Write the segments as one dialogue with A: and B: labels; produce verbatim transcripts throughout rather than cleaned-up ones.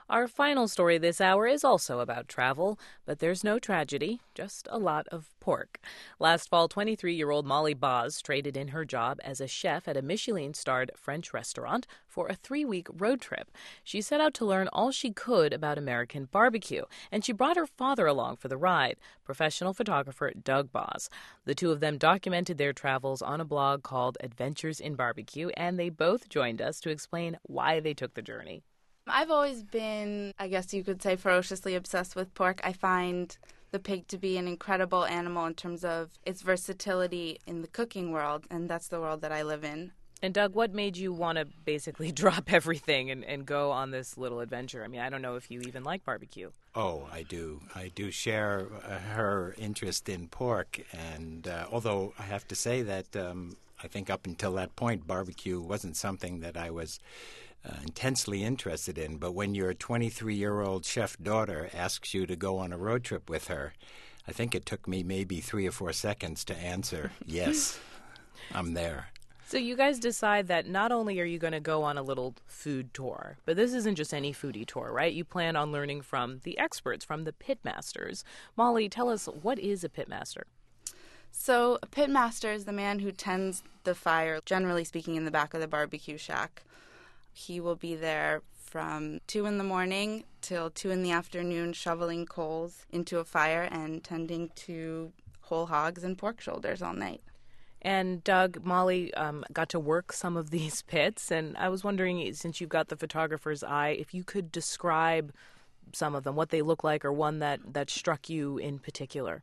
A: Our final story this hour is also about travel, but there's no tragedy, just a lot of pork. Last fall, twenty-three-year-old Molly Boz traded in her job as a chef at a Michelin-starred French restaurant for a three-week road trip. She set out to learn all she could about American barbecue, and she brought her father along for the ride, professional photographer Doug Boz. The two of them documented their travels on a blog called Adventures in Barbecue, and they both joined us to explain why they took the journey.
B: I've always been, I guess you could say, ferociously obsessed with pork. I find the pig to be an incredible animal in terms of its versatility in the cooking world, and that's the world that I live in.
A: And Doug, what made you want to basically drop everything and, and go on this little adventure? I mean, I don't know if you even like barbecue.
C: Oh, I do. I do share uh, her interest in pork, and uh, although I have to say that um, I think up until that point, barbecue wasn't something that I was Uh, intensely interested in, but when your twenty-three-year-old chef daughter asks you to go on a road trip with her, I think it took me maybe three or four seconds to answer, yes, I'm there.
A: So you guys decide that not only are you going to go on a little food tour, but this isn't just any foodie tour, right? You plan on learning from the experts, from the pitmasters. Molly, tell us, what is a pitmaster?
B: So a pitmaster is the man who tends the fire, generally speaking, in the back of the barbecue shack. He will be there from two in the morning till two in the afternoon, shoveling coals into a fire and tending to whole hogs and pork shoulders all night.
A: And Doug, Molly um, got to work some of these pits, and I was wondering, since you've got the photographer's eye, if you could describe some of them, what they look like, or one that, that struck you in particular.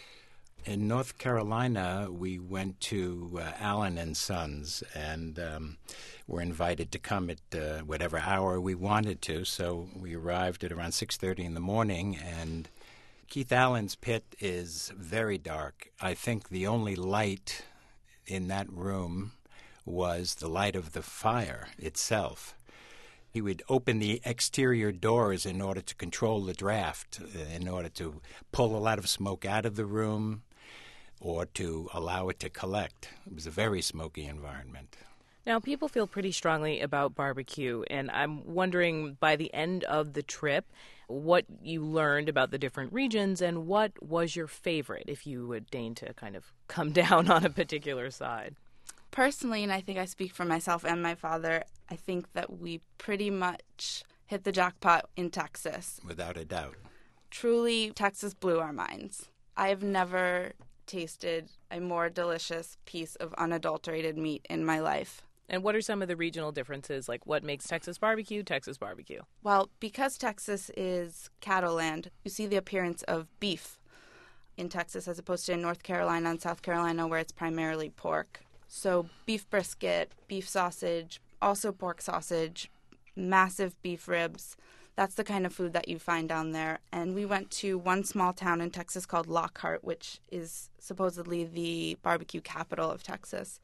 C: In North Carolina, we went to uh, Allen and Sons, and um, were invited to come at uh, whatever hour we wanted to. So we arrived at around six thirty in the morning, and Keith Allen's pit is very dark. I think the only light in that room was the light of the fire itself. He would open the exterior doors in order to control the draft, in order to pull a lot of smoke out of the room, or to allow it to collect. It was a very smoky environment.
A: Now, people feel pretty strongly about barbecue, and I'm wondering, by the end of the trip, what you learned about the different regions and what was your favorite, if you would deign to kind of come down on a particular side.
B: Personally, and I think I speak for myself and my father, I think that we pretty much hit the jackpot in Texas.
C: Without a doubt.
B: Truly, Texas blew our minds. I have never tasted a more delicious piece of unadulterated meat in my life.
A: And what are some of the regional differences? Like, what makes Texas barbecue Texas barbecue?
B: Well, because Texas is cattle land, you see the appearance of beef in Texas as opposed to in North Carolina and South Carolina, where it's primarily pork. So beef brisket, beef sausage, also pork sausage, massive beef ribs. That's the kind of food that you find down there. And we went to one small town in Texas called Lockhart, which is supposedly the barbecue capital of Texas.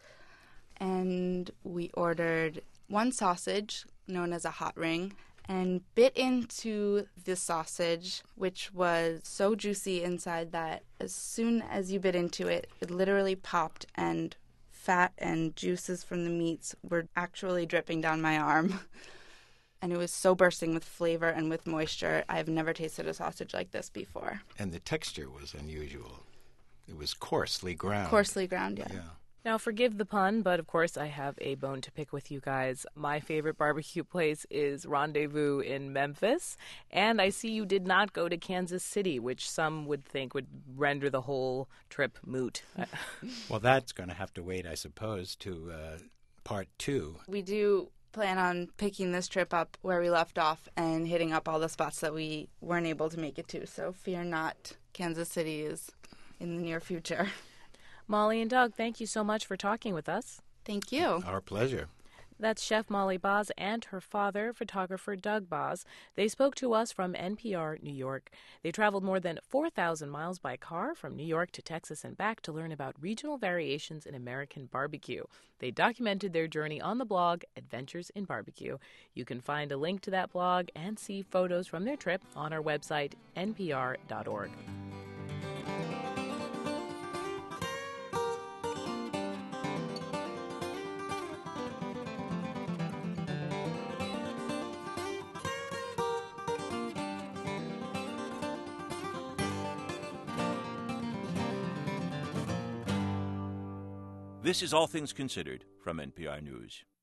B: And we ordered one sausage, known as a hot ring, and bit into the sausage, which was so juicy inside that as soon as you bit into it, it literally popped, and fat and juices from the meats were actually dripping down my arm. And it was so bursting with flavor and with moisture. I've never tasted a sausage like this before.
C: And the texture was unusual. It was coarsely ground.
B: Coarsely ground, yeah.
C: Yeah.
A: Now, forgive the pun, but of course I have a bone to pick with you guys. My favorite barbecue place is Rendezvous in Memphis, and I see you did not go to Kansas City, which some would think would render the whole trip moot.
C: Well, that's going to have to wait, I suppose, to uh, part two.
B: We do plan on picking this trip up where we left off and hitting up all the spots that we weren't able to make it to. So fear not, Kansas City is in the near future.
A: Molly and Doug, thank you so much for talking with us.
B: Thank you.
C: Our pleasure.
A: That's Chef Molly Boz and her father, photographer Doug Boz. They spoke to us from N P R New York. They traveled more than four thousand miles by car from New York to Texas and back to learn about regional variations in American barbecue. They documented their journey on the blog Adventures in Barbecue. You can find a link to that blog and see photos from their trip on our website, N P R dot org.
D: This is All Things Considered from N P R News.